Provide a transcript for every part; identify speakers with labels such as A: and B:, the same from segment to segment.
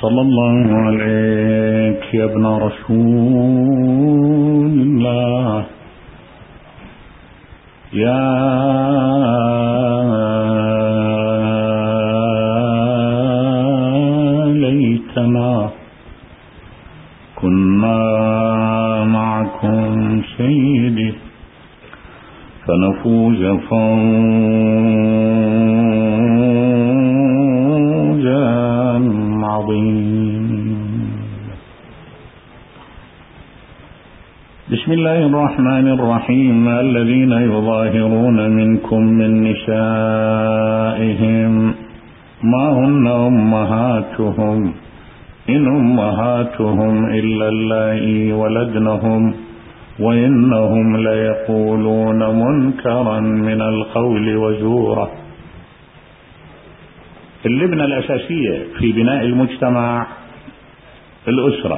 A: صلى الله عليك يا ابن رسول الله، يا ليتنا كنا معكم سيدي فنفوز فوزا عظيما. بسم الله الرحمن الرحيم. الذين يظاهرون منكم من نسائهم ما هن أمهاتهم إن أمهاتهم إلا اللائي ولدنهم وإنهم ليقولون منكرا من القول وزورا. اللبنة الأساسية في بناء المجتمع الأسرة.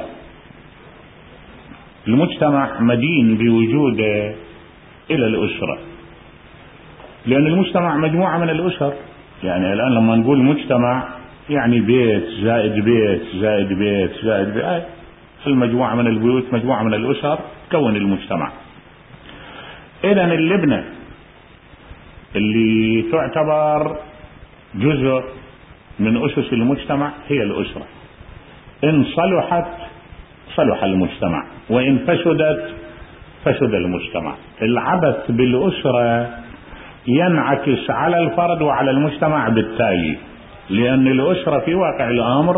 A: المجتمع مدين بوجوده إلى الأسرة، لأن المجتمع مجموعة من الأسر. يعني الآن لما نقول مجتمع يعني بيت زائد بيت زائد بيت زائد بيت، المجموعة من البيوت مجموعة من الأسر تكون المجتمع. إذن اللبنة اللي تعتبر جزء من أسس المجتمع هي الأسرة. إن صلحت صلح المجتمع، وإن فسدت فسد المجتمع. العبث بالأسرة ينعكس على الفرد وعلى المجتمع بالتالي، لأن الأسرة في واقع الأمر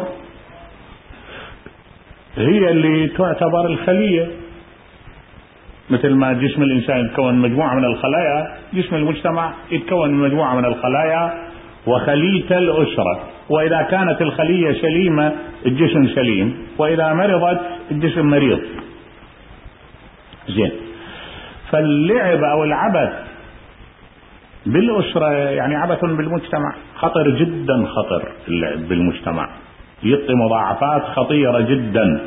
A: هي اللي تعتبر الخلية. مثل ما جسم الإنسان يتكون مجموعة من الخلايا، جسم المجتمع يتكون من مجموعة من الخلايا وخلية الأسرة. وإذا كانت الخلية سليمة الجسم سليم، وإذا مرضت الجسم مريض. زين. فاللعب أو العبث بالأسرة يعني عبث بالمجتمع، خطر جدا. خطر اللعب بالمجتمع يعطي مضاعفات خطيرة جدا،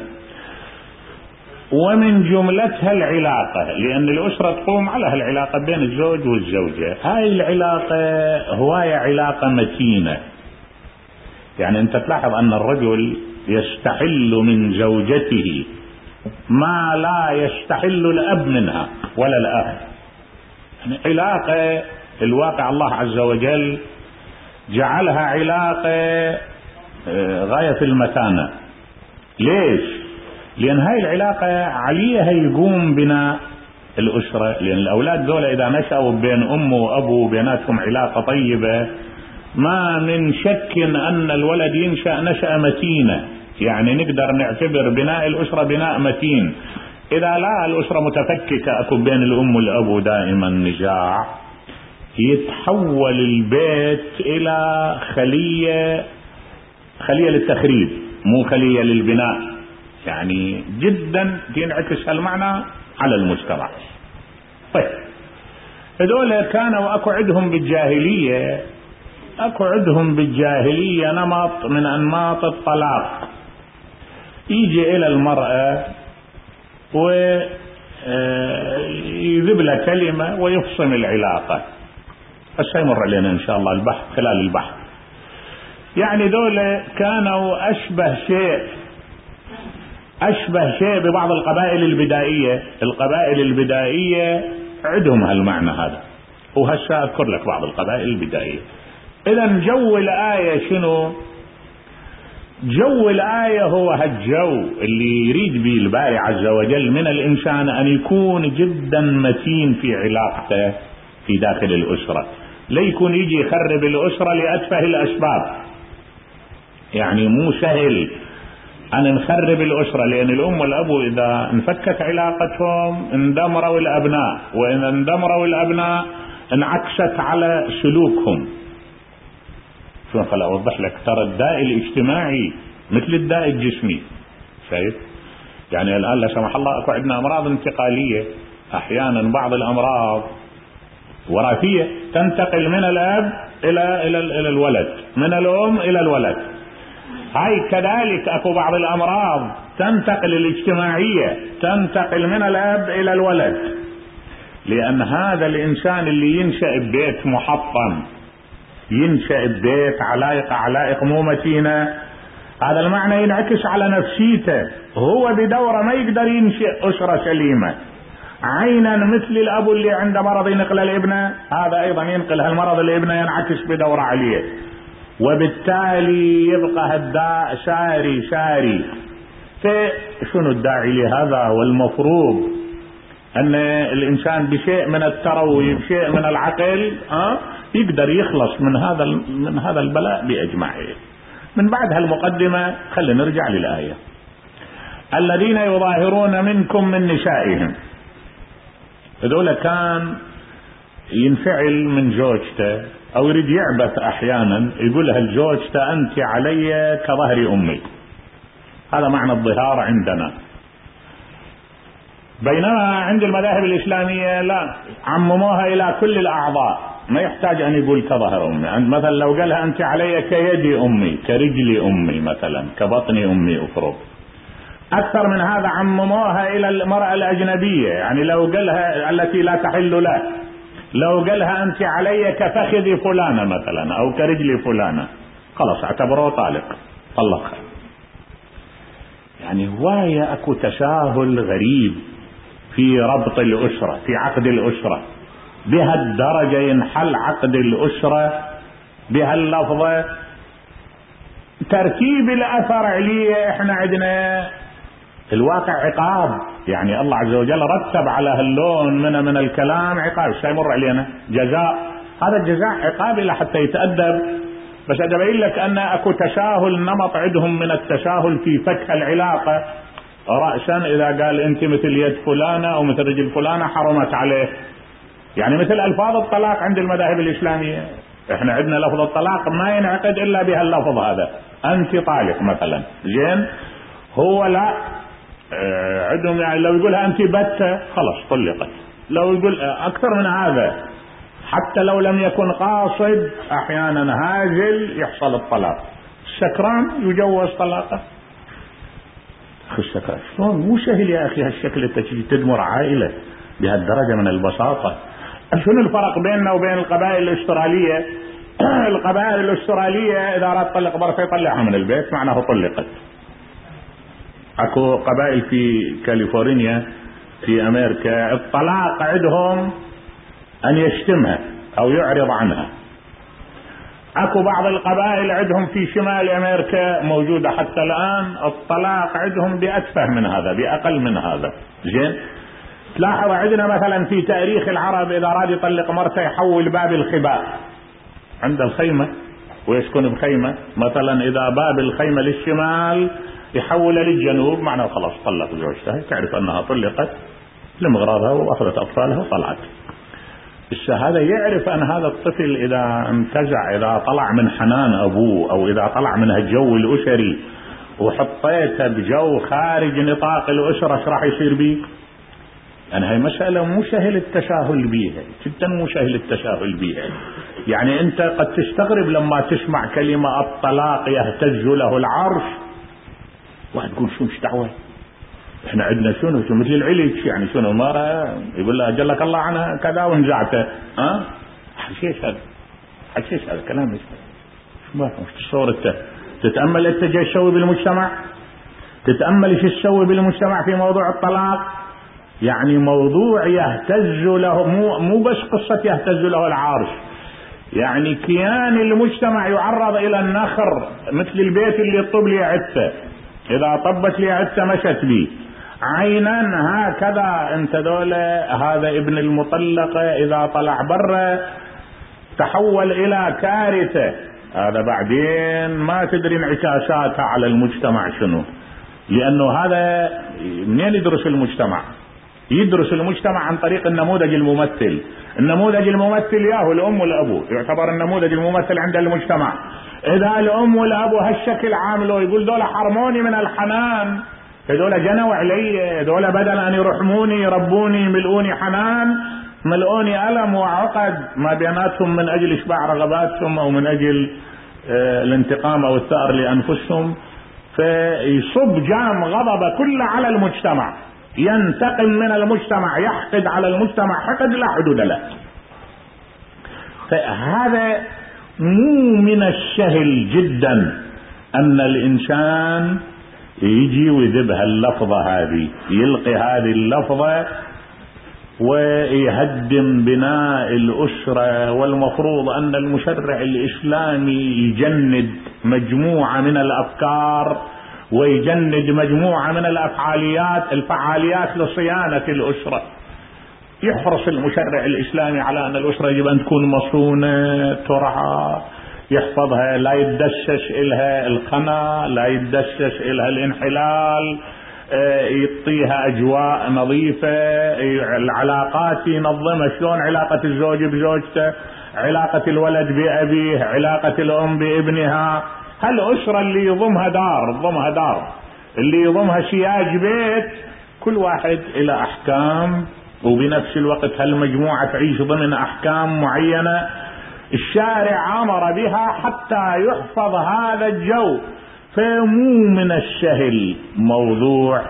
A: ومن جملتها العلاقة، لأن الأسرة تقوم على العلاقة بين الزوج والزوجة. هاي العلاقة هواية علاقة متينة. يعني أنت تلاحظ أن الرجل يستحل من زوجته ما لا يستحل الأب منها ولا الأخ. يعني علاقة الواقع الله عز وجل جعلها علاقة غاية في المتانة. ليش؟ لأن هاي العلاقة عليها يقوم بناء الأسرة. لأن الأولاد ذولا إذا نشأوا بين أم وأبو بيناتهم علاقة طيبة، ما من شك أن الولد ينشأ نشأة متينة. يعني نقدر نعتبر بناء الأسرة بناء متين. إذا لا الأسرة متفككة، أكو بين الأم والأبو دائما نزاع، يتحول البيت إلى خلية للتخريب مو خلية للبناء. يعني جدا ينعكس هالمعنى على المجتمع. طيب هذول كانوا أكو عندهم بالجاهلية نمط من أنماط الطلاق. يجي إلى المرأة ويذب لها كلمة ويفصم العلاقة. سيمر علينا إن شاء الله البحث خلال البحث. يعني دول كانوا أشبه شيء ببعض القبائل البدائية. القبائل البدائية عندهم هالمعنى هذا، وهسه أذكر لك بعض القبائل البدائية. إذن جو الآية شنو؟ جو الآية هو هالجو اللي يريد به الباري عز وجل من الإنسان أن يكون جدا متين في علاقته في داخل الأسرة، لا يكون يجي يخرب الأسرة لأتفه الأسباب. يعني مو سهل أن نخرب الأسرة، لأن الأم والأبو إذا انفكت علاقتهم اندمروا الأبناء، وإذا اندمروا الأبناء انعكست على سلوكهم. شو خل أوضح لك، ترى الداء الاجتماعي مثل الداء الجسمي. شايف؟ يعني الآن لا سمح الله أكو عندنا أمراض انتقالية، أحيانا بعض الأمراض وراثية تنتقل من الأب إلى الولد، من الأم إلى الولد. هاي كذلك أكو بعض الأمراض تنتقل الاجتماعية، تنتقل من الأب إلى الولد. لأن هذا الإنسان اللي ينشأ ببيت محطم، ينشأ ببيت علائق مو متينة، هذا المعنى ينعكس على نفسيته، هو بدوره ما يقدر ينشئ أسرة سليمة. عينا مثل الأب اللي عنده مرض ينقل الابنة، هذا أيضا ينقل هالمرض الابنة، ينعكس بدورة عليه، وبالتالي يبقى هالداء ساري. فشنو الداعي لهذا؟ والمفروض أن الإنسان بشيء من التروي، بشيء من العقل يقدر يخلص من هذا البلاء بأجمعه. من بعد هالمقدمة خلينا نرجع للآية. الذين يظاهرون منكم من نسائهم، هذول كان ينفعل من زوجته أو يريد يعبث أحيانا، يقول لها لزوجته أنت علي كظهر أمي. هذا معنى الظهار عندنا. بينما عند المذاهب الإسلامية لا، عمموها إلى كل الأعضاء، ما يحتاج أن يقول كظهر أمي. مثلا لو قالها أنت علي كيد أمي، كرجل أمي، مثلا كبطن أمي أفرض. أكثر من هذا عمموها إلى المرأة الأجنبية، يعني لو قالها التي لا تحل له، لو قالها أنت علي كفخذ فلانة مثلا أو كرجل فلانة، خلاص اعتبروه طلقها. يعني هواية أكو تساهل غريب في ربط الأسرة، في عقد الأسرة، بهالدرجة ينحل عقد الأسرة بهاللفظة. ترتيب الأثر عليه احنا عندنا الواقع عقاب، يعني الله عز وجل رتب على هاللون من الكلام عقاب. شيء يمر علينا جزاء، هذا الجزاء عقاب لحتى يتأدب. بس أبين لك أن أكو تساهل، نمط عندهم من التساهل في فك العلاقة رأسا. إذا قال أنت مثل يد فلانة أو مثل رجل فلانة حرمت عليه، يعني مثل ألفاظ الطلاق عند المذاهب الإسلامية. احنا عندنا لفظ الطلاق ما ينعقد إلا بهاللفظ هذا، أنت طالق مثلا، زين. هو لا، عندهم يعني لو يقولها أنت بتة خلاص طلقت. لو يقول أكثر من هذا، حتى لو لم يكن قاصد، أحيانا هاجل يحصل الطلاق. السكران يجوز طلاقه. أخي السكران شلون؟ مو سهل يا أخي هالشكل تدمر عائلة بهالدرجة من البساطة. شنو الفرق بيننا وبين القبائل الأسترالية؟ القبائل الأسترالية إذا أراد طلق برفة يطلعها من البيت معناه طلقت. أكو قبائل في كاليفورنيا في أمريكا الطلاق عندهم أن يشتمها أو يعرض عنها. أكو بعض القبائل عندهم في شمال أمريكا موجودة حتى الآن الطلاق عندهم بأتفه من هذا، بأقل من هذا، زين. تلاحظ عندنا مثلا في تاريخ العرب إذا أراد يطلق مرته يحول باب الخباء عند الخيمة ويسكن بخيمة، مثلا إذا باب الخيمة للشمال يحول للجنوب، معناه خلاص طلق زوجته، تعرف أنها طلقت لمغراضها وأخذت أطفالها وطلعت. هذا يعرف أن هذا الطفل إذا انتزع، إذا طلع من حنان أبوه أو إذا طلع من الجو الأسري وحطيته بجو خارج نطاق الأسرة، ايش راح يصير بيه؟ يعني هاي مسألة مو سهل التساهل بيها، جدا مو سهل التساهل بيها. يعني أنت قد تستغرب لما تسمع كلمة الطلاق يهتز له العرش، واحد يقول شو مش دعوة، احنا عندنا شنو مثل العلج، يعني شنو مرة يقول له أجلك الله عنها كذا ونزعته، حشيش هذا كلام مش ما تصور. انت تتأمل انت جاي تسوي بالمجتمع، تتأمل ايش تسوي بالمجتمع في موضوع الطلاق. يعني موضوع يهتز له، مو بس قصة يهتز له العرش، يعني كيان المجتمع يعرض إلى النخر، مثل البيت اللي يطب لي عدته، إذا طبت لي عدته مشت بي عينا هكذا. انت دولة هذا ابن المطلقة إذا طلع برا تحول إلى كارثة. هذا بعدين ما تدري انعكاساتها على المجتمع شنو، لأنه هذا منين يدرس المجتمع؟ يدرس المجتمع عن طريق النموذج الممثل. النموذج الممثل ياهو الأم والأبو، يعتبر النموذج الممثل عند المجتمع. إذا الأم والأبو هالشكل عامله يقول دول حرموني من الحنان، هذول جنوا علي، هذول بدل أن يرحموني يربوني يملؤوني حنان ملؤوني ألم وعقد ما بيناتهم من أجل إشباع رغباتهم أو من أجل الانتقام أو الثأر لأنفسهم. فيصب جام غضب كله على المجتمع، ينتقم من المجتمع، يحقد على المجتمع حقد لا حدود له. فهذا مو من السهل جدا أن الإنسان يجي ويذب هاللفظة هذه، يلقي هذه اللفظة ويهدم بناء الأسرة. والمفروض أن المشرع الإسلامي يجند مجموعة من الأفكار ويجند مجموعة من الفعاليات لصيانة الأسرة. يحرص المشرع الإسلامي على أن الأسرة يجب أن تكون مصونة، ترعى، يحفظها، لا يتدشش إلها القنا، لا يتدشش إلها الانحلال، يعطيها أجواء نظيفة، العلاقات ينظمها. شلون علاقة الزوج بزوجته، علاقة الولد بأبيه، علاقة الأم بابنها. هالأسرة اللي يضمها دار، اللي يضمها سياج بيت، كل واحد إلى أحكام، وبنفس الوقت هالمجموعة تعيش ضمن أحكام معينة الشارع أمر بها حتى يحفظ هذا الجو. فمو من السهل موضوع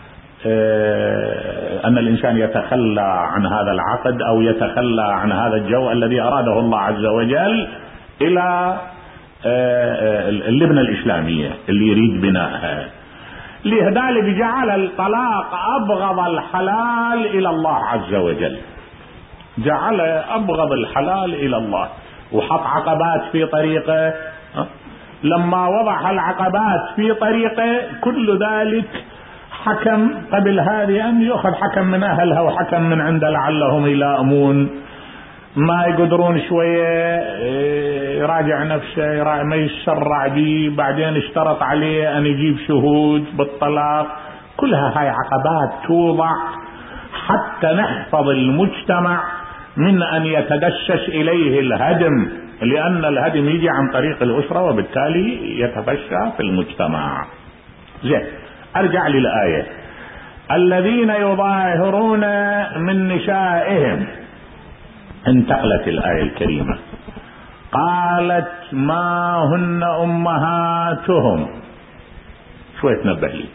A: أن الإنسان يتخلى عن هذا العقد أو يتخلى عن هذا الجو الذي أراده الله عز وجل إلى اللبنة الإسلامية اللي يريد بنائها. لذلك جعل الطلاق أبغض الحلال إلى الله عز وجل، جعل أبغض الحلال إلى الله، وحط عقبات في طريقه. لما وضع العقبات في طريقه كل ذلك حكم قبل هذه أن يأخذ حكم من أهلها وحكم من عنده لعلهم يلائمون، ما يقدرون شوية يراجع نفسه، ما يسرع به، بعدين اشترط عليه أن يجيب شهود بالطلاق. كلها هاي عقبات توضع حتى نحفظ المجتمع من أن يتدشش إليه الهدم، لأن الهدم يجي عن طريق الأسرة وبالتالي يتفشى في المجتمع. زين، أرجع للآية. الذين يظاهرون من نسائهم، انتقلت الآية الكريمة، قالت ما هن أمهاتهم. شوية تنبه لي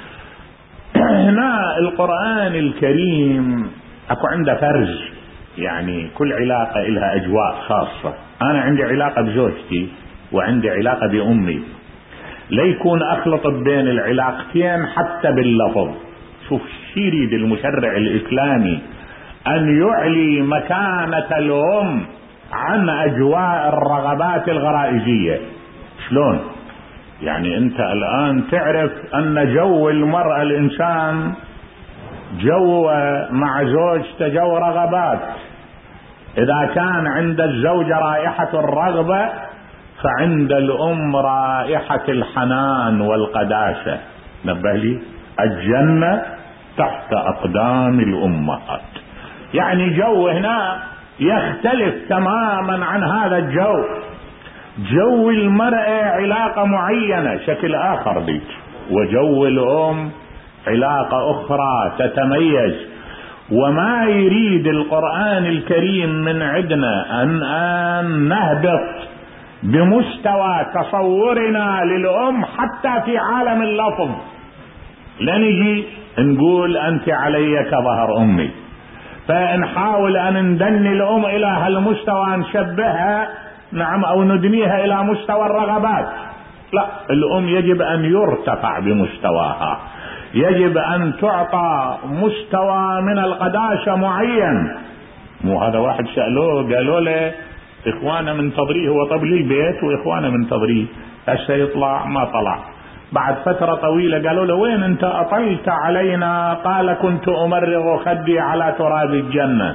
A: هنا القرآن الكريم أكو عنده فرز، يعني كل علاقة إلها أجواء خاصة. أنا عندي علاقة بزوجتي وعندي علاقة بأمي، ليكون أخلط بين العلاقتين حتى باللفظ. شوف شي يريد المشرع الإسلامي، أن يعلي مكانة الأم عن أجواء الرغبات الغرائزية. شلون؟ يعني أنت الآن تعرف أن جو المرأة الإنسان جو مع زوجته جو رغبات. إذا كان عند الزوجة رائحة الرغبة فعند الأم رائحة الحنان والقداسة. نبه لي، الجنة تحت أقدام الأمهات. يعني جو هنا يختلف تماما عن هذا الجو. جو المرأة علاقة معينة شكل آخر بيك، وجو الأم علاقة أخرى تتميز. وما يريد القرآن الكريم من عندنا أن نهبط بمستوى تصورنا للأم حتى في عالم اللفظ. لا نجي نقول أنت علي كظهر أمي، فنحاول أن ندني الأم إلى هالمستوى، نشبهها نعم أو ندنيها إلى مستوى الرغبات. لا، الأم يجب أن يرتفع بمستواها، يجب أن تعطى مستوى من القداسة معين. مو هذا واحد سألوه قالوا له إخوانا منتظريه، هو طب لي البيت وإخوانا منتظريه، هسه يطلع ما طلع. بعد فترة طويلة قالوا له وين أنت أطلت علينا؟ قال كنت أمرغ خدي على تراب الجنة.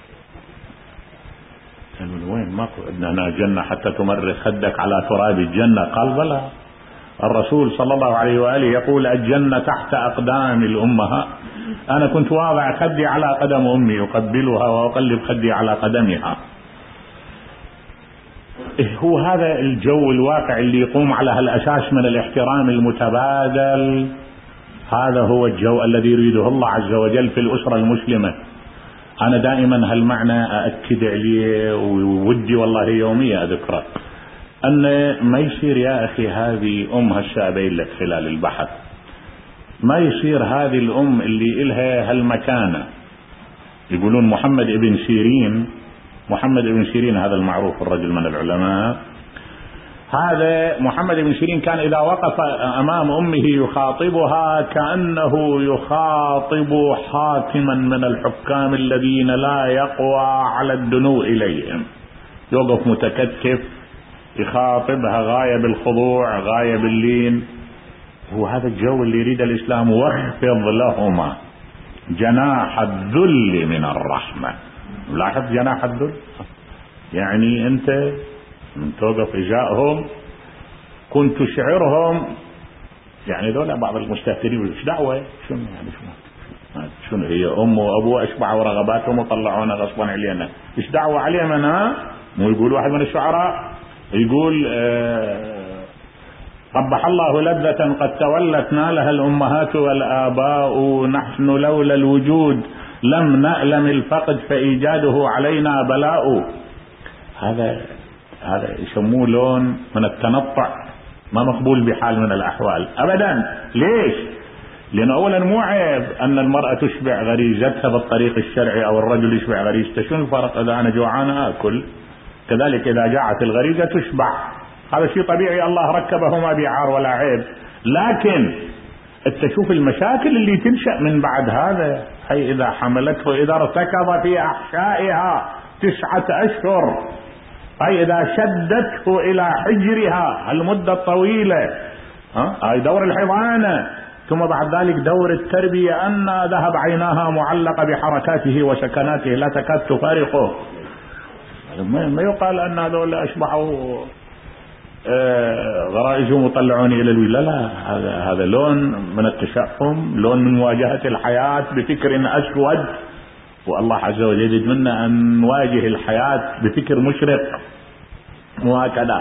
A: قالوا وين؟ ما عندنا جنة حتى تمرغ خدك على تراب الجنة. قال بلى، الرسول صلى الله عليه وآله يقول الجنة تحت أقدام الأمهات. أنا كنت واضع خدي على قدم أمي أقبلها وأقلب خدي على قدمها. هو هذا الجو الواقع اللي يقوم على هالأساس من الاحترام المتبادل. هذا هو الجو الذي يريده الله عز وجل في الأسرة المسلمة. أنا دائما هالمعنى أأكد عليه، وودي والله يوميا أذكره، أن ما يصير يا أخي هذه أم هالشابين لك خلال البحث، ما يصير هذه الأم اللي إلها هالمكانة. يقولون محمد ابن سيرين هذا المعروف الرجل من العلماء، هذا محمد بن سيرين كان إذا وقف أمام أمه يخاطبها كأنه يخاطب حاكما من الحكام الذين لا يقوى على الدنو إليهم، يوقف متكتف يخاطبها غاية بالخضوع غاية باللين. هو هذا الجو اللي يريد الإسلام. واخفض لهما جناح الذل من الرحمة. لاحظ جناح الذل، يعني أنت من توقف إجاءهم كنت تشعرهم، يعني دول بعض المستهترين ايش دعوة، شنو يعني شنو هي أم وأبو أشبعوا رغباتهم وطلعونا غصبا علينا، ايش دعوة عليهم أنا؟ مو يقول واحد من الشعراء يقول قبح الله لذة قد تولت نالها الأمهات والآباء، نحن لولا الوجود لم نألم الفقد فإيجاده علينا بلاء. هذا يسموه لون من التنطع ما مقبول بحال من الأحوال أبدا. ليش؟ لأن أولا مو عيب أن المرأة تشبع غريزتها بالطريق الشرعي أو الرجل يشبع غريزته. شنو الفرق؟ إذا أنا جوعان آكل، كذلك إذا جاعت الغريزة تشبع، هذا شيء طبيعي، الله ركبه ما بعار ولا عيب. لكن تشوف المشاكل اللي تنشأ من بعد هذا. هي إذا حملته إذا ارتكض في أحشائها 9 أشهر، هي إذا شدته إلى حجرها المدة الطويلة، هاي دور الحضانة، ثم بعد ذلك دور التربية، أن ذهب عيناها معلقة بحركاته وسكناته لا تكاد تفارقه. ما يقال أن هذول أشبعوا غرائزهم وطلعوني إلى الويل، لا، هذا لون من التشحم، لون من مواجهة الحياة بفكر أسود. والله عز وجل يريد منا أن نواجه الحياة بفكر مشرق وهكذا.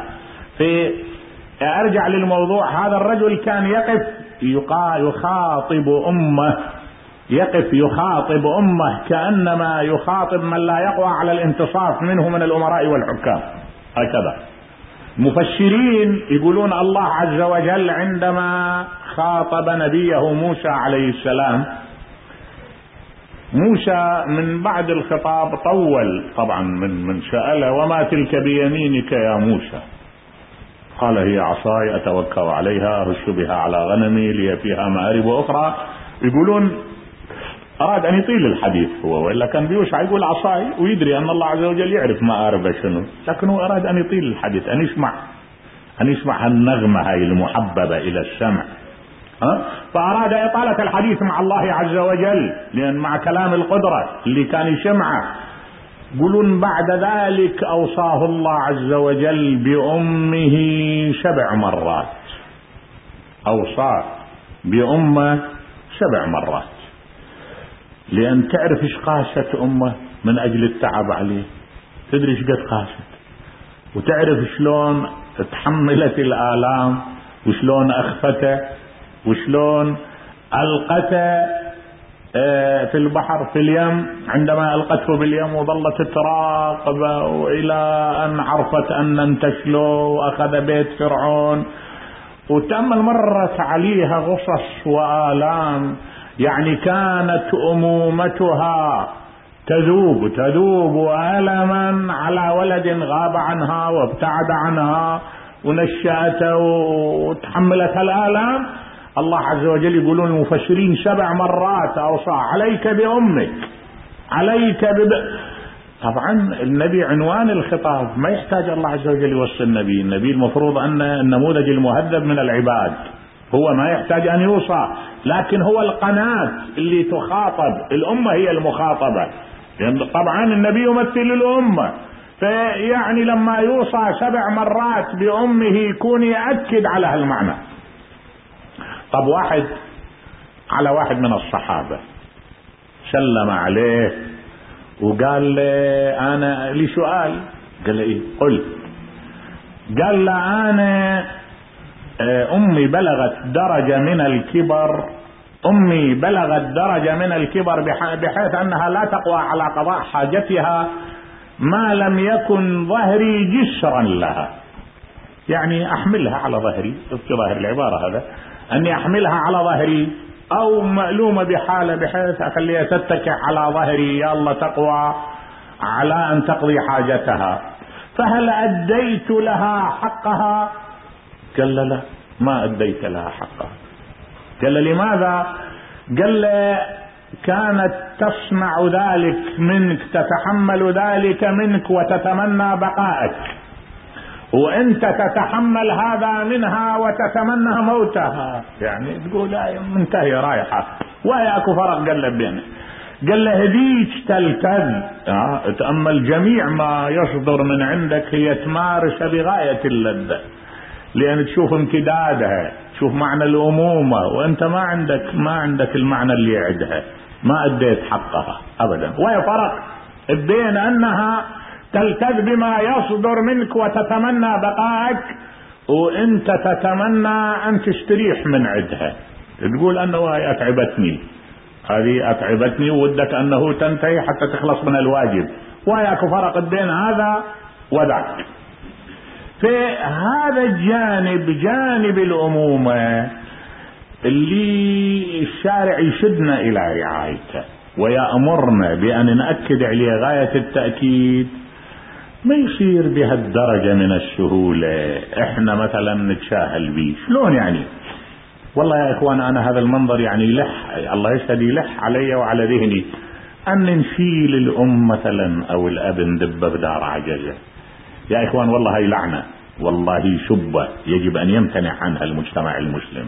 A: أرجع للموضوع. هذا الرجل كان يقف يخاطب أمه، يقف يخاطب أمه كأنما يخاطب من لا يقوى على الانتصاف منه من الأمراء والحكام. هكذا مفسرين يقولون الله عز وجل عندما خاطب نبيه موسى عليه السلام، موسى من بعد الخطاب طول طبعا، من سأله وما تلك بيمينك يا موسى؟ قال هي عصاي أتوكل عليها أهش بها على غنمي لي فيها مآرب أخرى. يقولون أراد أن يطيل الحديث هو، وإلا كان بيوشع يقول عصاي ويدري أن الله عز وجل يعرف مآربه شنو، لكنه أراد أن يطيل الحديث، أن يسمع النغمة هاي المحببة إلى السمع. فأراد إطالة الحديث مع الله عز وجل، لأن مع كلام القدرة اللي كان يسمعه. يقولون بعد ذلك أوصاه الله عز وجل بأمه 7 مرات، أوصاه بأمه 7 مرات، لأن تعرف إيش قاست أمه من أجل التعب عليه، تدري إيش قد قاست، وتعرف شلون تحملت الآلام، وشلون أخفته، وشلون ألقته في البحر في اليم، عندما ألقته باليم وظلت تراقبه وإلى أن عرفت أن انتشله وأخذ بيت فرعون، وتأمل مرت عليها غصص وآلام. يعني كانت أمومتها تذوب ألما على ولد غاب عنها وابتعد عنها ونشأته وتحملت الآلام. الله عز وجل يقولون المفسرين 7 مرات أوصى عليك بأمك، عليك طبعا النبي عنوان الخطاب، ما يحتاج الله عز وجل يوصي النبي المفروض أن النموذج المهذب من العباد، هو ما يحتاج أن يوصى، لكن هو القناة اللي تخاطب، الأمة هي المخاطبة، يعني طبعا النبي يمثل الأمة، فيعني لما يوصى 7 مرات بأمه يكون يأكد على هالمعنى. طب واحد من الصحابة سلم عليه وقال له أنا لي سؤال، قال له إيه؟ قل. قال له أنا أمي بلغت درجة من الكبر بحيث أنها لا تقوى على قضاء حاجتها ما لم يكن ظهري جسرا لها، يعني أحملها على ظهري، في ظاهر العبارة هذا، أني أحملها على ظهري أو مألومة بحالة بحيث أخليها تتكئ على ظهري، يا الله تقوى على أن تقضي حاجتها، فهل أديت لها حقها؟ قال له لا، ما أديت لها حقها. قال له لماذا؟ قال له كانت تصنع ذلك منك، تتحمل ذلك منك وتتمنى بقائك، وانت تتحمل هذا منها وتتمنى موتها. يعني تقول لا منتهية رايحة، وياكو فرق. قال له بينه، قال له هذيك تلتذ، تأمل جميع ما يصدر من عندك هي تمارس بغاية اللذة، لأن تشوف امتدادها، تشوف معنى الأمومة، وانت ما عندك المعنى اللي يعدها، ما أديت حقها أبدا. ويفرق بين أنها تلتذ بما يصدر منك وتتمنى بقائك، وانت تتمنى أن تستريح من عدها، تقول أنه هي أتعبتني، هذه أتعبتني، ودك أنه تنتهي حتى تخلص من الواجب. وياك فرق بين هذا وذاك. في هذا الجانب، جانب الأمومة، اللي الشارع يشدنا إلى رعايته ويأمرنا بأن نأكد عليه غاية التأكيد، ما يصير بهالدرجة من السهولة احنا مثلا نتشاهل به. شلون يعني؟ والله يا اخوان انا هذا المنظر يعني يلح، الله يشهد يلح علي وعلى ذهني، ان نشيل الام مثلا او الاب ندبه بدار عجزه. يا اخوان والله هي لعنة، والله شبه يجب ان يمتنع عنها المجتمع المسلم.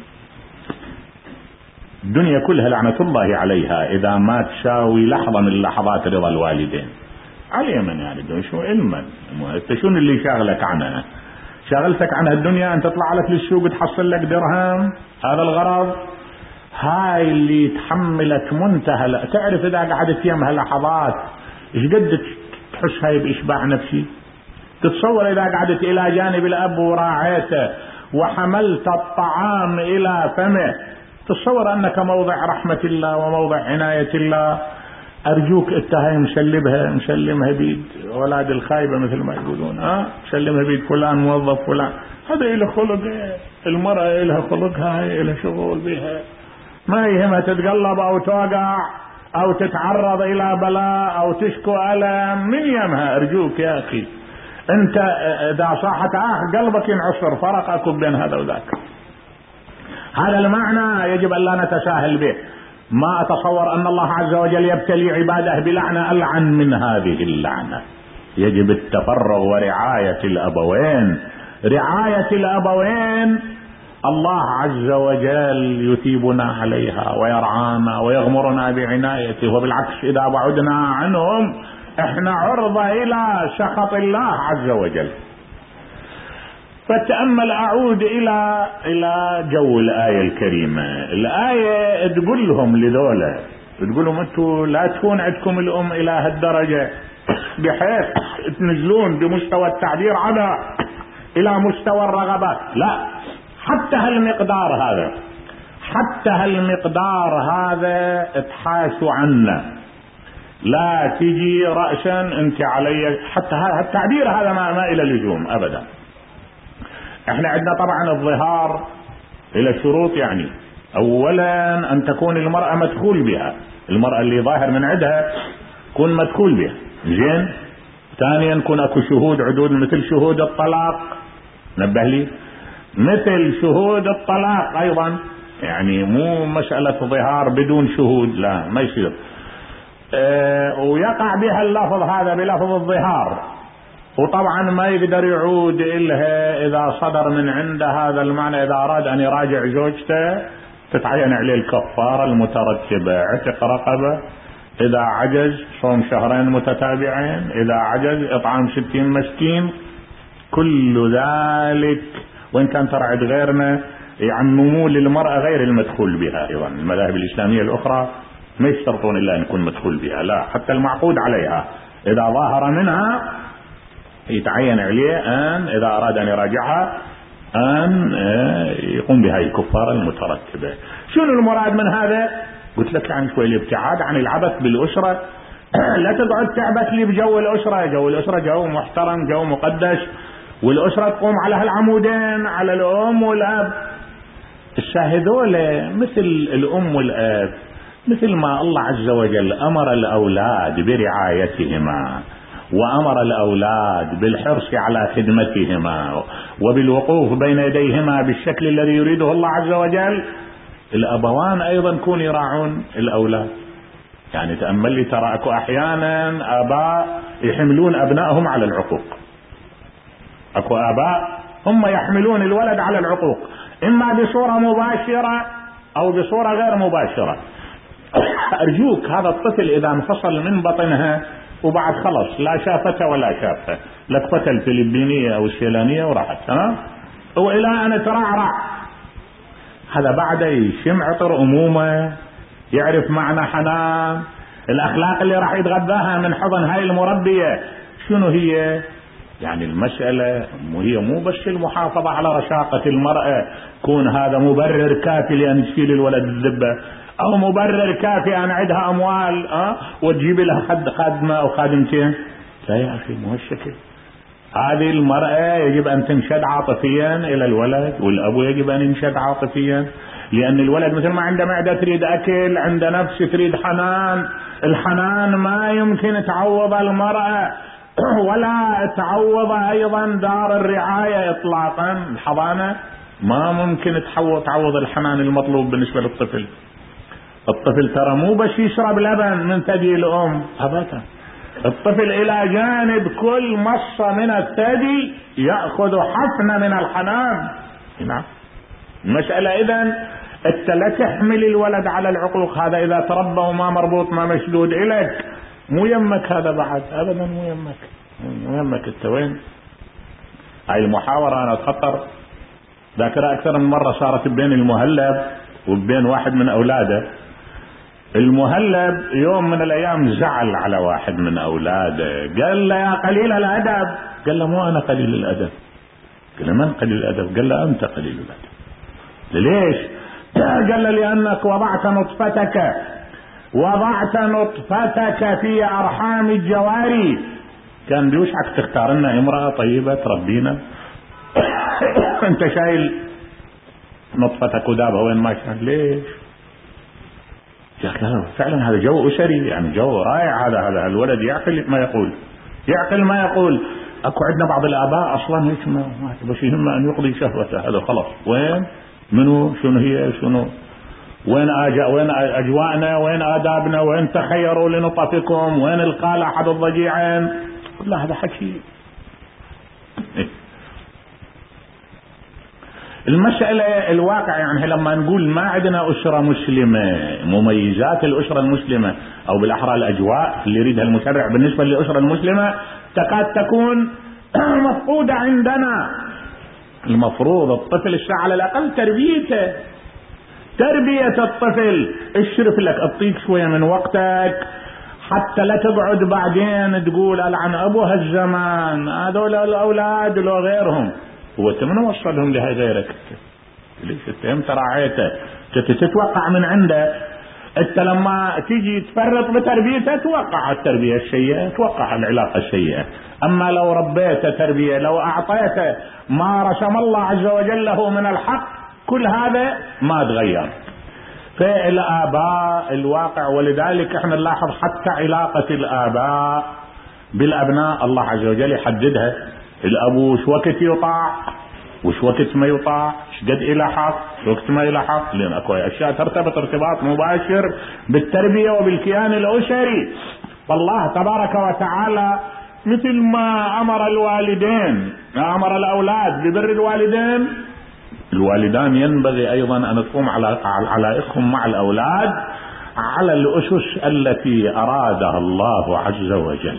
A: الدنيا كلها لعنة الله عليها اذا ما تساوي لحظة من لحظات رضا الوالدين. على من يعني شو علما، انت شو اللي شاغلك عنها؟ شغلتك عنها الدنيا، انت تطلع لك للسوق تحصل لك درهم، هذا الغرض. هاي اللي تحملك منتهى. تعرف اذا قعدت يمها لحظات ايش قد تحس هاي باشباع نفسي؟ تتصور اذا قعدت الى جانب الاب وراعيته وحملت الطعام الى فمه، تتصور انك موضع رحمة الله وموضع عناية الله. ارجوك انت هاي مسلمها بيد اولاد الخايبة مثل ما يقولون، مسلمها بيد فلان موظف فلان، هذا له خلق. المرأة لها خلقها، هي لها شغل بها، ما يهمها تتقلب او توقع او تتعرض الى بلاء او تشكو الم، من يمها. ارجوك يا اخي انت اذا صاحت قلبك ينعصر، فرقك بين هذا وذاك. هذا المعنى يجب ان لا نتساهل به. ما أتصور أن الله عز وجل يبتلي عباده بلعنة ألعن من هذه اللعنة. يجب التفرغ ورعاية الأبوين، رعاية الأبوين الله عز وجل يثيبنا عليها ويرعانا ويغمرنا بعنايته، وبالعكس إذا بعدنا عنهم احنا عرضة إلى سخط الله عز وجل. فتأمل، أعود إلى جو الآية الكريمة. الآية تقول لهم لذولا، تقول لهم أنتوا لا تكون عندكم الأم إلى هالدرجة بحيث تنزلون بمستوى التعبير عنها إلى مستوى الرغبات. لا، حتى هالمقدار هذا ابحثوا عنه، لا تجي رأسا أنت علي. حتى التعبير هذا ما إلى لزوم أبدا. احنا عندنا طبعا الظهار الى شروط، يعني اولا ان تكون المرأة مدخول بها، المرأة اللي ظاهر من عندها تكون مدخول بها، زين. ثانيا يكون اكو شهود عدود مثل شهود الطلاق، نبه لي، مثل شهود الطلاق ايضا، يعني مو مسألة ظهار بدون شهود، لا ما يصير. ويقع بها اللفظ هذا بلفظ الظهار، وطبعا ما يقدر يعود إلها إذا صدر من عنده هذا المعنى. إذا أراد أن يراجع زوجته تتعين عليه الكفارة المترتبة، عتق رقبة، إذا عجز صوم شهرين متتابعين، إذا عجز إطعام 60 مسكين. كل ذلك وإن كان ترعد غيرنا يعممون للمرأة غير المدخول بها. أيضا المذاهب الإسلامية الأخرى ما يشترطون إلا أن يكون مدخول بها، لا، حتى المعقود عليها إذا ظاهر منها يتعين عليه أن إذا أراد أن يراجعها أن يقوم بهذه الكفارة المترتبة. شنو المراد من هذا؟ قلت لك يعني شوي الابتعاد عن العبث بالأسرة. لا تقعد تعبث لي بجو الأسرة. جو الأسرة جو محترم، جو مقدس، والأسرة تقوم على هالعمودين، على الأم والأب. الشاهدون مثل الأم والأب، مثل ما الله عز وجل أمر الأولاد برعايتهما وأمر الأولاد بالحرص على خدمتهما وبالوقوف بين يديهما بالشكل الذي يريده الله عز وجل، الأبوان أيضا يكون يراعون الأولاد. يعني تأمل لي، ترى أكو أحيانا آباء يحملون أبنائهم على العقوق، أكو آباء هم يحملون الولد على العقوق، إما بصورة مباشرة أو بصورة غير مباشرة. أرجوك، هذا الطفل إذا انفصل من بطنها وبعد خلص لا شافته ولا شافه، لقطة الفلبينية أو الشيلانية وراحت، وإلى أن ترعرع، هذا بعد يشم عطر أمومة، يعرف معنى حنان، الأخلاق اللي راح يتغذاها من حضن هاي المربية شنو هي. يعني المسألة هي مو بس المحافظة على رشاقة المرأة، كون هذا مبرر كافي لأن تشيل الولد الذبة، أو مبرر كافي أن عندها أموال وتجيب لها خادمة أو خادمتين. لا يا أخي، مو هالشكل. هذه المرأة يجب أن تنشد عاطفيا إلى الولد، والأبو يجب أن ينشد عاطفيا، لأن الولد مثل ما عنده معدة تريد أكل، عنده نفس تريد حنان. الحنان ما يمكن تعوض المرأة ولا تعوض أيضا دار الرعاية إطلاقا. الحضانة ما ممكن تعوض الحنان المطلوب بالنسبة للطفل. الطفل ترى مو بس يشرب لبن من ثدي الأم أبدا، الطفل إلى جانب كل مصة من الثدي يأخذ حفنة من الحنان. نعم، المسألة إذن أنت لا تحمل الولد على العقوق، هذا إذا تربى وما مربوط ما مشدود إليك مو يمك، هذا بعد أبدا مو يمك. أنت وين؟ هاي المحاورة أنا أتخطر ذاكرة أكثر من مرة، صارت بين المهلب وبين واحد من أولاده. المهلب يوم من الأيام زعل على واحد من أولاده، قال له يا قليل الأدب. قال له مو أنا قليل الأدب. قال له من قليل الأدب؟ قال له أنت قليل الأدب. ليش؟ قال له لأنك وضعت نطفتك في أرحام الجواري. كان بيوشعك تختار لنا امرأة طيبة تربينا انت شايل نطفتك ودابة وين ما شايل. ليش؟ فعلا هذا جو أسري، يعني جو رائع. هذا الولد يعقل ما يقول. اكو عندنا بعض الآباء اصلا هيك ما بس يهم ان يقضي شهوته، هذا خلاص. وين منو شنو هي شنو وين أجواءنا، وين آدابنا، وين تخيروا لنطفكم، وين القال أحد الضجيعين. كل هذا حكي. المسألة الواقع، يعني لما نقول ما عندنا أسرة مسلمة، مميزات الأسرة المسلمة أو بالأحرى الأجواء اللي يريدها المشرع بالنسبة للأسرة المسلمة تكاد تكون مفقودة عندنا. المفروض الطفل على الأقل تربية الطفل، اشرف لك، اعطيك شوية من وقتك حتى لا تقعد بعدين تقول ألعن أبو هالزمان، هذول الأولاد لو غيرهم. هو من وصلهم لهاي غيرك؟ ليش انت راعيته؟ تتوقع من عنده. انت لما تيجي تفرط بتربيته توقع التربية السيئة، توقع العلاقة السيئة. اما لو ربيته تربية، لو اعطيته ما رسم الله عز وجل له من الحق، كل هذا ما تغير. فالآباء الواقع، ولذلك احنا نلاحظ حتى علاقة الآباء بالأبناء الله عز وجل يحددها. الأبو شو وقت يطاع وش وقت ما يطاع، شقد إلى حق شو وقت ما إلى حق، لأن أكو أشياء ترتبط ارتباط مباشر بالتربية وبالكيان الأسري. فالله تبارك وتعالى مثل ما أمر أمر الأولاد ببر الوالدين، الوالدان ينبغي أيضا أن تقوم على علائقهم مع الأولاد على الأسس التي أرادها الله عز وجل.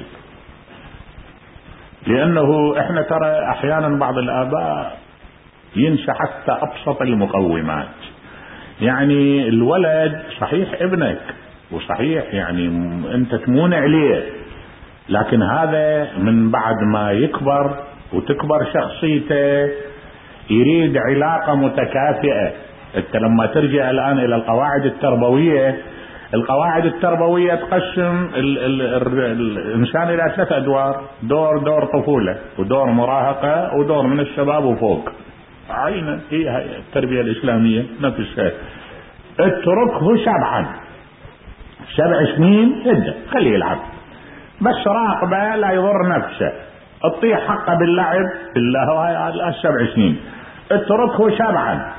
A: لأنه احنا ترى أحيانا بعض الآباء ينسى حتى أبسط المقومات. يعني الولد صحيح ابنك وصحيح يعني أنت تمون عليه، لكن هذا من بعد ما يكبر وتكبر شخصيته يريد علاقة متكافئة. انت لما ترجع الآن إلى القواعد التربوية تقسم الإنسان إلى 3 أدوار: دور طفولة، ودور مراهقة، ودور من الشباب وفوق. عينا هي التربية الإسلامية نفس الشيء. اتركه 7 سنين ابدأ خليه يلعب. بس راقبه لا يضر نفسه، اعطيه حقه باللعب بالله 7 سنين، اتركه 7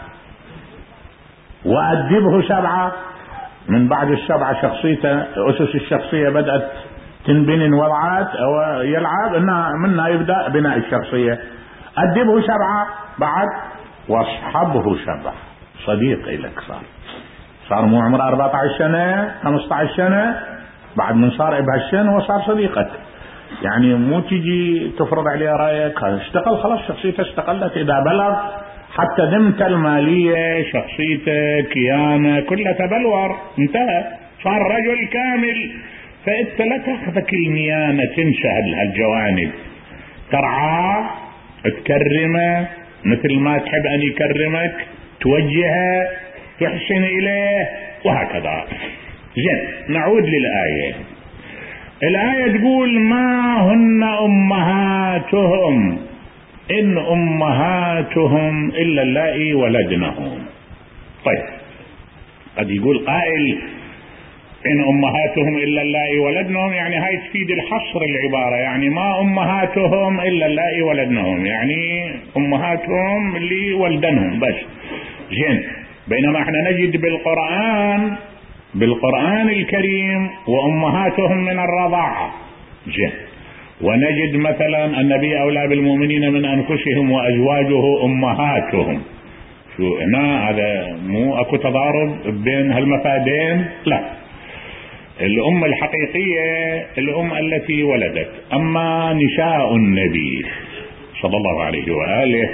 A: وأدبه 7. من بعد 7 شخصيته أسس الشخصية بدأت تنبني، وضعات أو يلعب منها يبدأ بناء الشخصية. أدبه 7 بعد، واصحبه 7 صديق إلك. صار مو عمره 14 سنة 15 سنة، بعد من صار بهالسن وصار صديقك. يعني مو تجي تفرض عليه رأيك، هذا اشتغل خلاص شخصيته استقلت. إذا بلغ حتى ذمته المالية شخصيته كيانه كلها تبلور، انتهى، صار رجل كامل. فأنت لا تاخذك الميانة، تنسى هالجوانب، ترعاه، تكرمه مثل ما تحب أن يكرمك، توجهه، تحسن إليه، وهكذا. زين، نعود للآية. الآية تقول ما هن أمهاتهم إن أمهاتهم إلا اللائي ولدنهم. طيب، قد يقول قائل إن أمهاتهم إلا اللائي ولدنهم، يعني هاي تفيد الحصر العبارة، يعني ما أمهاتهم إلا اللائي ولدنهم، يعني أمهاتهم اللي ولدنهم بس. زين، بينما احنا نجد بالقرآن الكريم وأمهاتهم من الرضاعة. زين، ونجد مثلا النبي أولى بالمؤمنين من أنفسهم وأزواجه أمهاتهم. شو هنا؟ هذا مو أكو تضارب بين هالمفادين، لا. الأم الحقيقية الأم التي ولدت. أما نساء النبي صلى الله عليه وآله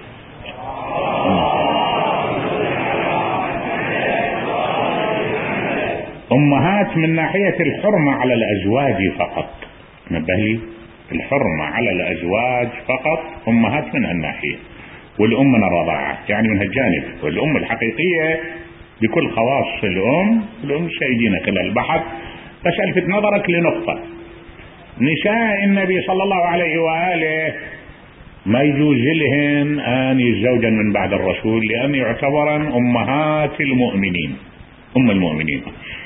A: أمهات من ناحية الحرمة على الأزواج فقط، نبهي، الحرمة على الأزواج فقط، أمهات من الناحية، والأم من الرضاعة، يعني من هالجانب. والأم الحقيقية بكل خواص الأم سيدينا خلال البحث. بس ألفت نظرك لنقطة، نساء النبي صلى الله عليه وآله ما يجوز لهن أن يتزوجن من بعد الرسول، لأن يعتبرن أمهات المؤمنين، أم المؤمنين.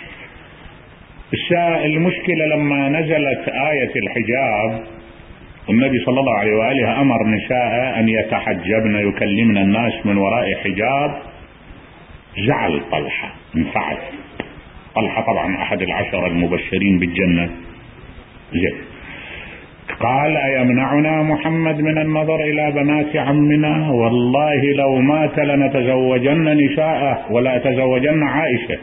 A: المشكلة لما نزلت آية الحجاب، النبي صلى الله عليه وآله أمر نساء أن يتحجبن، يكلمن الناس من وراء حجاب. زعل طلحة، انفعل طلحة، طبعا أحد ال10 المبشرين بالجنة. زين، قال أيمنعنا محمد من النظر إلى بنات عمنا؟ والله لو مات لنتزوجن نساءه ولا تزوجن عائشة.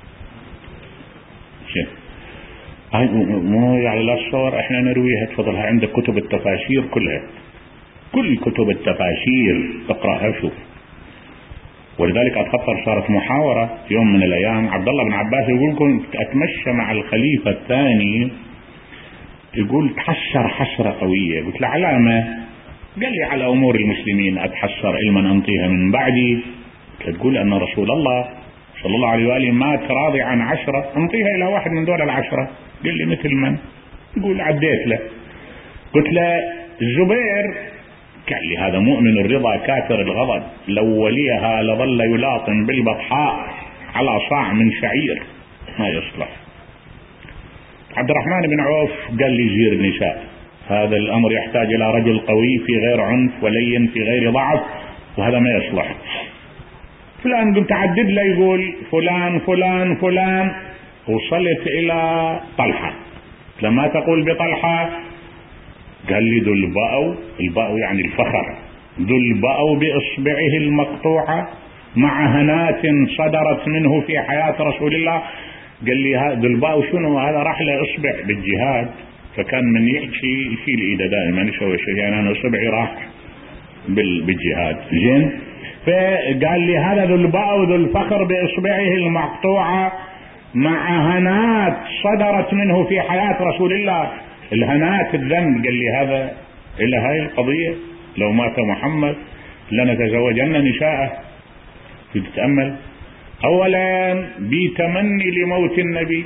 A: هاي مو يعني لا الصور احنا نرويها، تفضلها عندك كتب التفاسير كلها، كل كتب التفاسير اقرأها شوف. ولذلك اتخطر صارت محاورة يوم من الايام، عبد الله بن عباس يقول كنت اتمشى مع الخليفة الثاني، يقول تحسر حسرة قوية. قلت له علامة؟ قال لي على امور المسلمين اتحسر علما انطيها من بعدي. تقول ان رسول الله صلى الله عليه وآله مات راضي عن 10، انطيها الى واحد من دول 10. قال لي مثل من؟ يقول عديت له. قلت له الزبير، قال لي هذا مؤمن الرضا كافر الغضب، لو وليها لظل يلاطم بالبطحاء على صاع من شعير، ما يصلح. عبد الرحمن بن عوف قال لي زير النساء، هذا الامر يحتاج الى رجل قوي في غير عنف ولين في غير ضعف، وهذا ما يصلح. فلان قمت اعدد له، يقول فلان فلان فلان، وصلت الى طلحة. لما تقول بطلحة؟ قال لي ذو الباء يعني الفخر، ذو الباء باصبعه المقطوعة مع هنات صدرت منه في حياة رسول الله. قال لي ذو الباء شنو؟ هذا راح له اصبع بالجهاد، فكان من يحكي يشيل ايده دائما، يسوي شيء، يعني انا اصبعي راح بالجهاد. زين، فقال لي هذا ذو الباء وذو الفخر باصبعه المقطوعة مع هنات صدرت منه في حياة رسول الله. الهنات الذنب. قال لي هذا إلى هاي القضية، لو مات محمد لنتزوجن نساءه. تتأمل، أولا بتمني لموت النبي،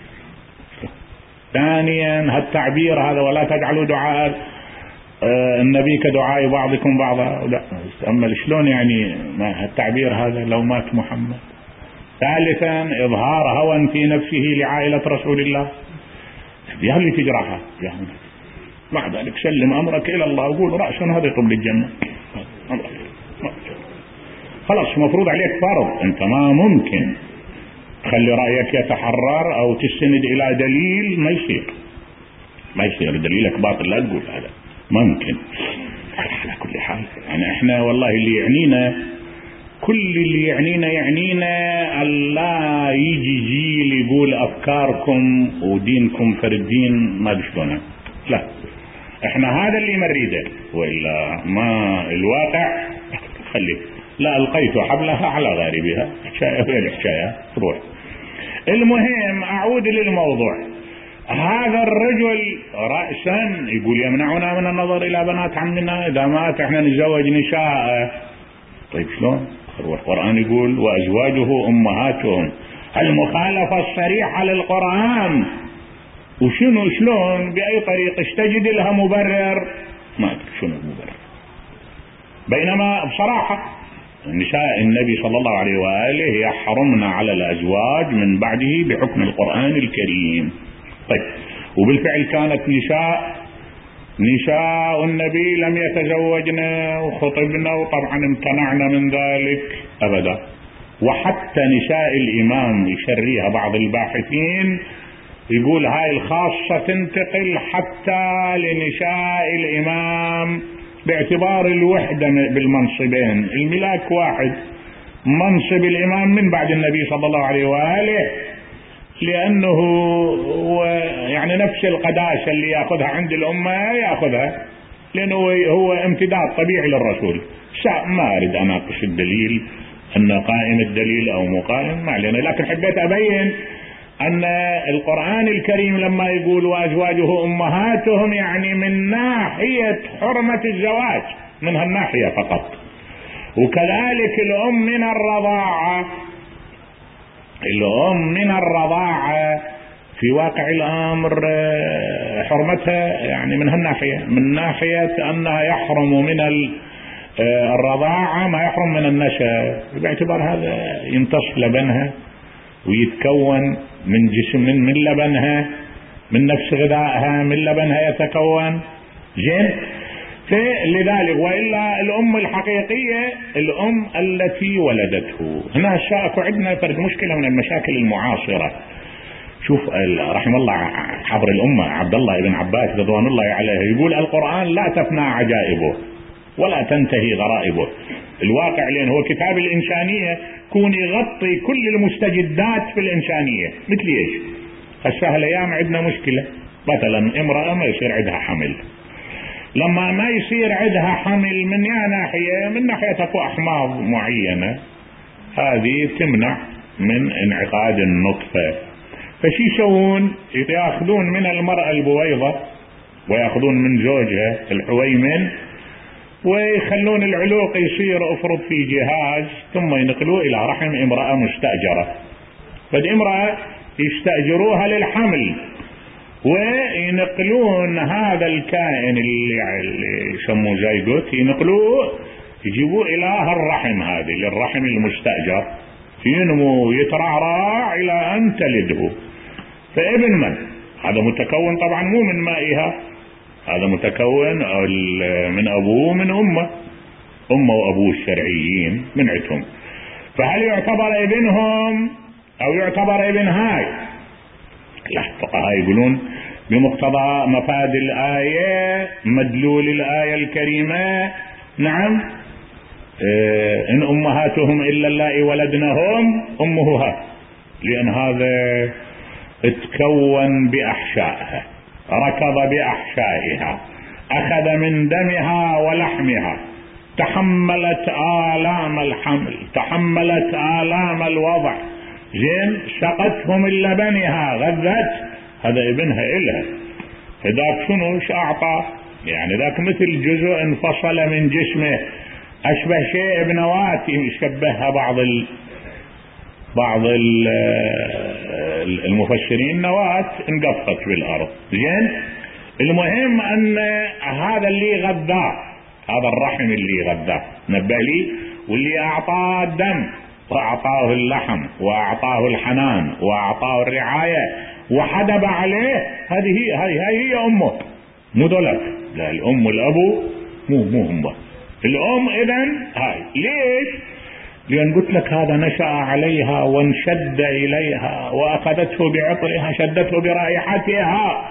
A: ثانيا هالتعبير هذا ولا تجعلوا دعاء النبي كدعاء بعضكم بعضا. لا تتأمل شلون يعني التعبير هذا لو مات محمد. ثالثا إظهار هوى في نفسه لعائلة رسول الله. يا اللي تجرحها يعني. مع ذلك سلم أمرك إلى الله وقول رأسا هذا قبل الجنة. خلاص مفروض عليك فرض، أنت ما ممكن خلي رأيك يتحرر أو تستند إلى دليل. ما يصير دليلك باطل، لا تقول هذا ممكن. على كل حال يعني احنا والله اللي يعنينا، كل اللي يعنينا ألا يجي جيل يقول أفكاركم ودينكم فردين ما بشلونها، لا احنا هذا اللي نريده، وإلا ما الواقع خلي لا ألقيت حبلها على غاربها. حكاية وين الحكاية تروح. المهم أعود للموضوع. هذا الرجل رأسا يقول يمنعنا من النظر إلى بنات عمنا، إذا مات احنا نتزوج نساء. طيب شلون؟ والقرآن يقول وأزواجه أمهاتهم، المخالفة الصريحة للقرآن. وشنو شلون بأي طريقة استجد لها مبرر؟ ما أدري شنو المبرر. بينما بصراحة نساء النبي صلى الله عليه وآله يحرمن على الأزواج من بعده بحكم القرآن الكريم. طيب وبالفعل كانت نساء النبي لم يتزوجن وخطبن، وطبعا امتنعنا من ذلك أبدا. وحتى نساء الإمام يشريها بعض الباحثين، يقول هاي الخاصة تنتقل حتى لنساء الإمام باعتبار الوحدة بالمنصبين. الملاك واحد، منصب الإمام من بعد النبي صلى الله عليه وآله، لأنه يعني نفس القداسة اللي يأخذها عند الأمة يأخذها، لأنه هو امتداد طبيعي للرسول. ما أريد أناقش الدليل أن قائم الدليل أو مقائم، ما علينا، لكن حبيت أبين أن القرآن الكريم لما يقول وأزواجه أمهاتهم يعني من ناحية حرمة الزواج، من هالناحية فقط. وكذلك الأم من الرضاعة في واقع الأمر حرمتها يعني من هالناحية، من ناحية أنها يحرم من الرضاعة ما يحرم من النشأ، باعتبار هذا يمتص لبنها ويتكون من جسم من لبنها، من نفس غذائها من لبنها يتكون. زين. لذلك وإلا الأم الحقيقية الأم التي ولدته. هنا اكو عندنا فرد مشكلة من المشاكل المعاصرة. شوف رحم الله حبر الأمة عبد الله بن عباس رضوان الله عليه يقول القرآن لا تفنى عجائبه ولا تنتهي غرائبه. الواقع لأن هو كتاب الإنسانية، كون يغطي كل المستجدات في الإنسانية. مثل ايش؟ هسه هالايام عندنا مشكلة، مثلا امرأة ما يصير عندها حمل. لما ما يصير عندها حمل من ناحية، من ناحية اكو احماض معينة هذه تمنع من انعقاد النطفة. فشي يسوون؟ ياخذون من المرأة البويضة وياخذون من زوجها الحويمن ويخلون العلوق يصير افرض في جهاز، ثم ينقلوه الى رحم امرأة مستأجرة. فد امرأة يستأجروها للحمل وينقلون هذا الكائن اللي يسموه زيجوت، ينقلوه يجيبوه الى الرحم هذه للرحم المستأجر، ينمو يترعرع الى ان تلده. فابن من؟ هذا متكون طبعا مو من مائها، هذا متكون من أبوه ومن أمه وأبوه الشرعيين من عندهم. فهل يعتبر ابنهم أو يعتبر ابن هاي؟ لا، الفقهاء يقولون بمقتضى مفاد الآية مدلول الآية الكريمة نعم إن أمهاتهم إلا اللائي ولدنهم أمها، لأن هذا اتكون بأحشائها، ركض بأحشائها، أخذ من دمها ولحمها، تحملت آلام الحمل، تحملت آلام الوضع، زين، سقته من لبنها، غذت، هذا ابنها إلها. فذاك شنو أعطى؟ يعني ذاك مثل جزء انفصل من جسمه، أشبه شيء بنوات يشبهها بعض المفسرين نواة انقفت بالأرض. زين. المهم أن هذا اللي غذاه، هذا الرحم اللي غذاه نبه لي، واللي أعطاه الدم وأعطاه اللحم وأعطاه الحنان وأعطاه الرعاية وحدب عليه. هذه هي أمه، مو دولك. لا، الأم والأبو مو هم. الأم إذن هاي. ليش؟ لأن قلت لك هذا نشأ عليها وانشد إليها وأخذته بعطرها، شدته برائحتها.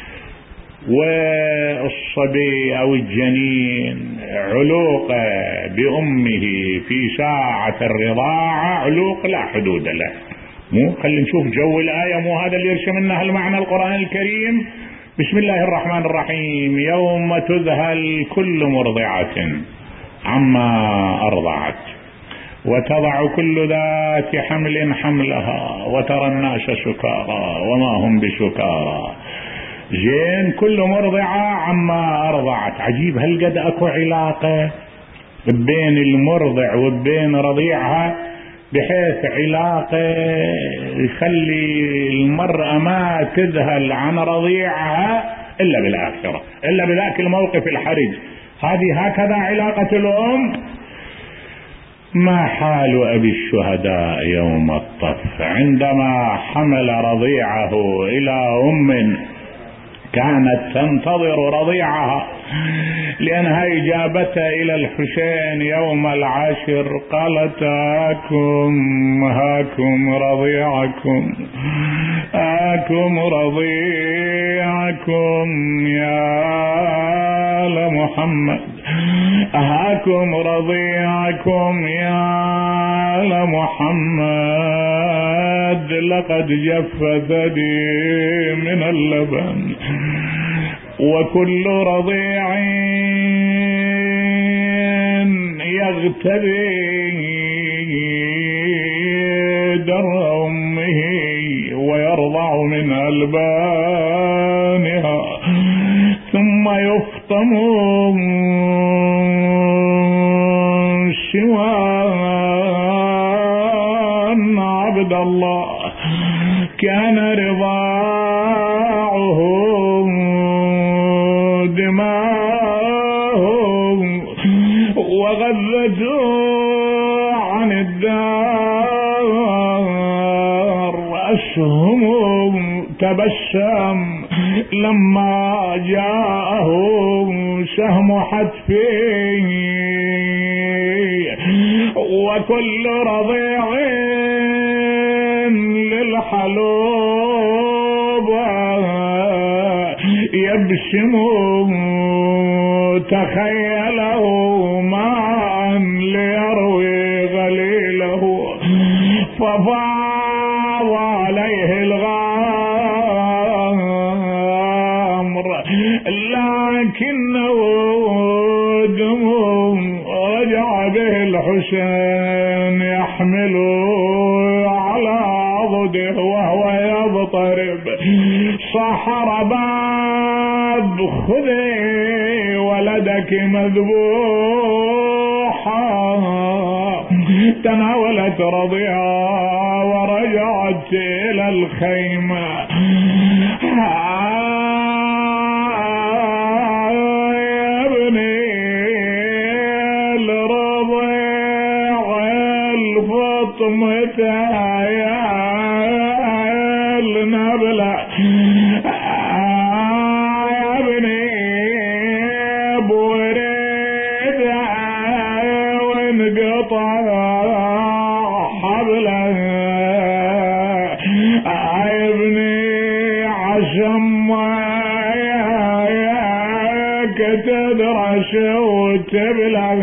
A: والصبي أو الجنين علوق بأمه في ساعة الرضاعة علوق لا حدود له. مو خلينا نشوف جو الآية، مو هذا اللي يرسم لنا المعنى القرآن الكريم. بسم الله الرحمن الرحيم. يوم تذهل كل مرضعة عما أرضعت وتضع كل ذات حمل حملها وترى الناس سكارى وما هم بسكارى. زين، كل مرضعة عما أرضعت. عجيب، هل قد أكو علاقة بين المرضع وبين رضيعها بحيث علاقة يخلي المرأة ما تذهل عن رضيعها إلا بالآخرة، إلا بذاك الموقف الحرج. هذه هكذا علاقة الأم. ما حال أبي الشهداء يوم الطف عندما حمل رضيعه إلى أم كانت تنتظر رضيعها، لأنها إجابته إلى الحسين يوم العاشر قالت هاكم رضيعكم، هاكم رضيعكم يا آل محمد، هاكم رضيعكم يا آل محمد، لقد جف ثدي من اللبن وكل رضيع يغتدي در أمه ويرضع من ألبانها ثم يفطم شوان عبد الله كان رضاعه دماءه وغذته عن الدار أسهم تبسم لما جاءه سهم حتفه وكل رضيع للحلوب يبسم تخيله معا ليروي غليله ففاض عليه الغامر لكنه دموع رجع به الحسين يحمله على عضده وهو يضطرب صحر باب خذي ولدك مذبوحا تناولت رضيعها ورجعت إلى الخيمة. يا ابني الرضيع الفطمة يا النبلة يا ابني بورد وانقطع حبله يا ابني عشم تدرس وتبلغ.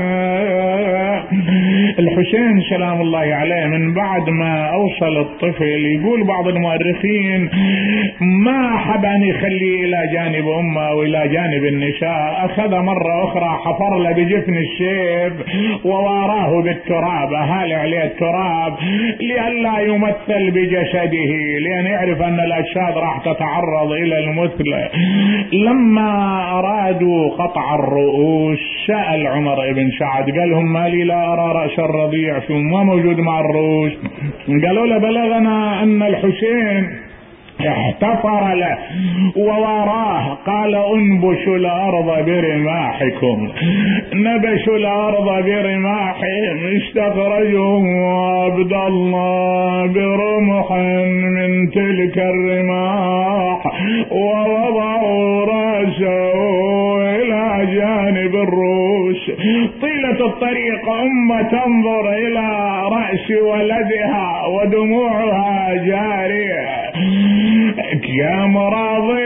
A: الحسين سلام الله عليه من بعد ما أوصل الطفل يقول بعض المؤرخين ما حب أن يخليه إلى جانب أمه وإلى جانب النساء، أخذ مرة أخرى حفر له بجفن الشيب وواراه بالتراب، أهال عليه التراب لئلا يمثل بجسده، لأن يعرف أن الأجساد راح تتعرض إلى المثلى. لما أرادوا قطع الرؤوس سأل عمر بن سعد قال لهم ما لي لا أرى رأس الرضيع ما موجود مع الرؤوس؟ قالوا له بلغنا أن الحسين احتفر له ووراه، قال انبشوا الارض برماحكم. نبشوا الارض برماحهم، استخرجوا عبد الله برمح من تلك الرماح ووضعوا راسه الى جانب الروس. طيلة الطريق تنظر الى رأس ولدها ودموعها جارية. كم رضيع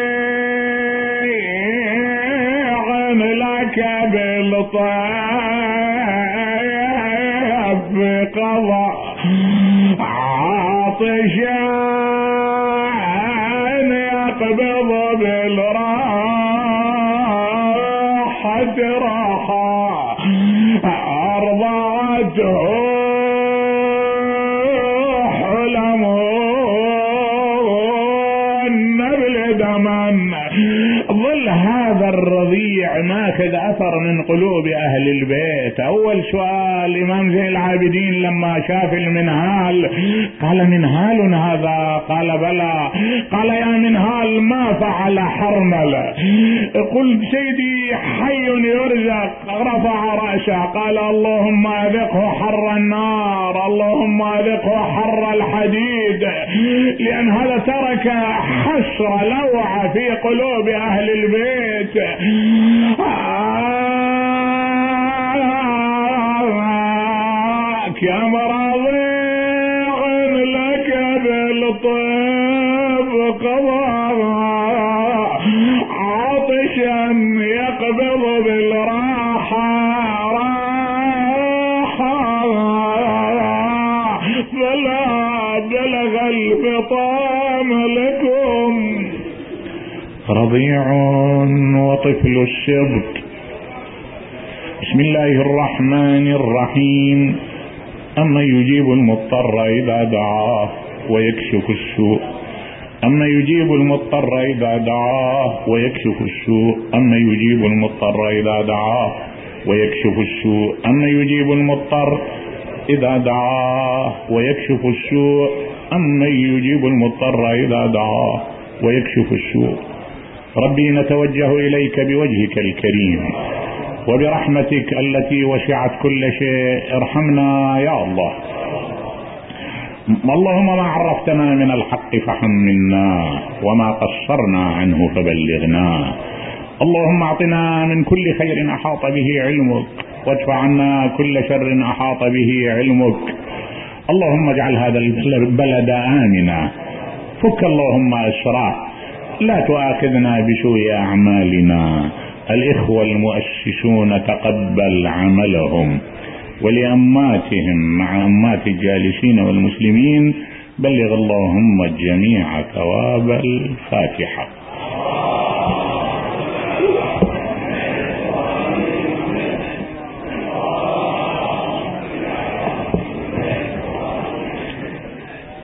A: لك بالطيب قضى، عطشان يقبض بالراحة راحة، أرضعته ظل هذا الرضيع ماخذ أثر من قلوب أهل البيت. أول سؤال إمام زين العابدين لما شاف المنهال قال منهال هذا؟ قال بلى. قال يا منهال ما فعل حرمل؟ قلت سيدي حي يرزق. رفع رأسه قال اللهم أذقه حر النار، اللهم أذقه حر الحديد، لأن هذا ترك حسرة لوعة في قلوب أهل البيت. كم رضيع لك بالطيب قضى، عطشا يقبض بالراحة راحة، فلا بلغ الفطام لكم. رضيع وطفل السبط. بسم الله الرحمن الرحيم. أما يجيب المضطر إذا دعاه ويكشف السوء، أما يجيب المضطر إذا دعاه ويكشف السوء، أما يجيب المضطر إذا دعاه ويكشف السوء، أما يجيب المضطر إذا دعاه ويكشف السوء، أما يجيب المضطر إذا دعاه ويكشف السوء. ربي نتوجه إليك بوجهك الكريم وبرحمتك التي وسعت كل شيء، ارحمنا يا الله. اللهم ما عرفتنا من الحق فحملنا، وما قصرنا عنه فبلغنا. اللهم اعطنا من كل خير أحاط به علمك، وادفع عنا كل شر أحاط به علمك. اللهم اجعل هذا البلد آمنا، فك اللهم أسراه، لا تؤاخذنا بسوء أعمالنا. الإخوة المؤسسون تقبل عملهم، ولأماتهم مع أمات الجالسين والمسلمين بلغ اللهم الجميع ثواب الفاتحة.